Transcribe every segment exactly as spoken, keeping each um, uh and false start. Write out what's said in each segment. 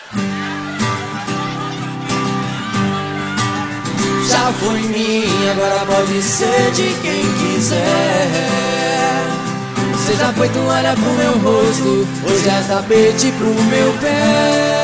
Já foi minha, agora pode ser de quem quiser. Você já foi toalha pro meu rosto, hoje é tapete pro meu pé.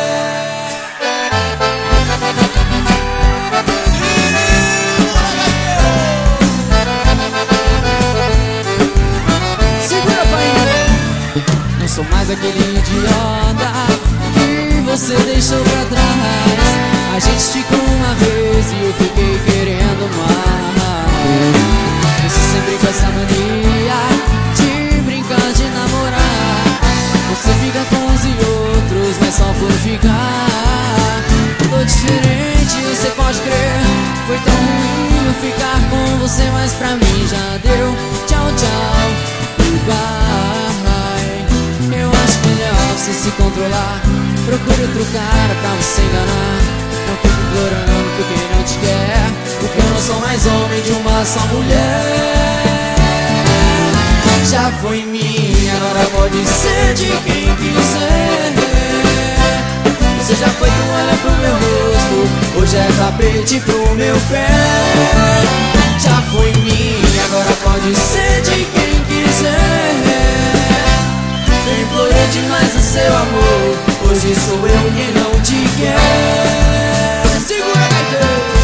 Segura, pai. Não sou mais aquele idiota que você deixou pra trás. A gente ficou uma vez e eu fiquei querendo mais. Você sempre com essa mania de brincar, de namorar. Você fica com os e outros, mas só por ficar. Tô diferente, você pode crer. Foi tão ruim eu ficar com você, mas pra mim já deu. Tchau, tchau, bye. Eu acho melhor você se controlar. Procure outro cara pra você enganar. Não fico implorando que quem não te quer, porque eu não sou mais homem de uma só mulher. Já foi minha, agora pode ser de quem quiser. Você já foi toalha pro meu rosto, hoje é tapete pro meu pé. Já foi minha, agora pode ser de quem quiser. Eu implorei demais o seu amor, hoje sou eu quem não te quer. Segura, gaiteiro.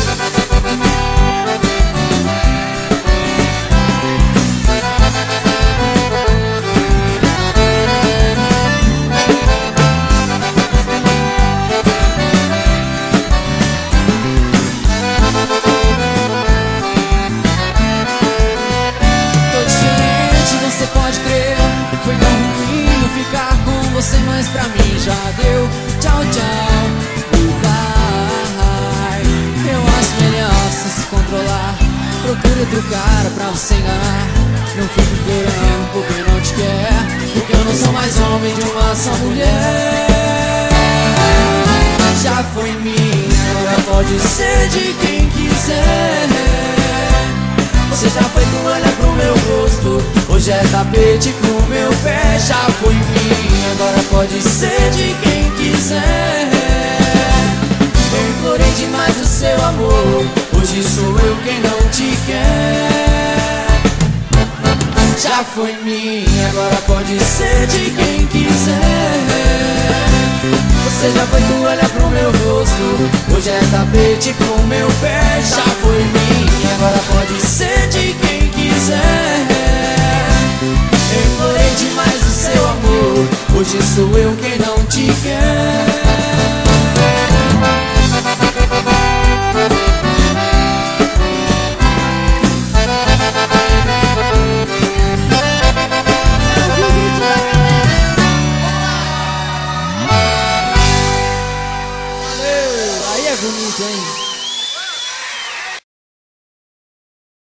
Tô diferente, você pode crer. Foi tão ruim eu ficar com você, mas pra mim já deu. Tchau, tchau, bye. Eu acho melhor você se controlar. Procure outro cara pra você enganar. Não fique implorando por quem não te quer, porque eu não sou mais homem de uma só mulher. Já foi minha, agora pode ser de quem quiser. Você já foi toalha pro meu rosto, hoje é tapete pro meu pé. Já foi minha, agora pode ser de quem quiser. Eu implorei demais o seu amor, hoje sou eu quem não te quer. Já foi minha, agora pode ser de quem quiser. Você já foi toalha pro meu rosto, hoje é tapete pro meu pé. Já foi minha, agora pode ser de quem quiser. Eu implorei demais o seu amor, hoje sou eu quem não te quer. Aí é bonito, hein?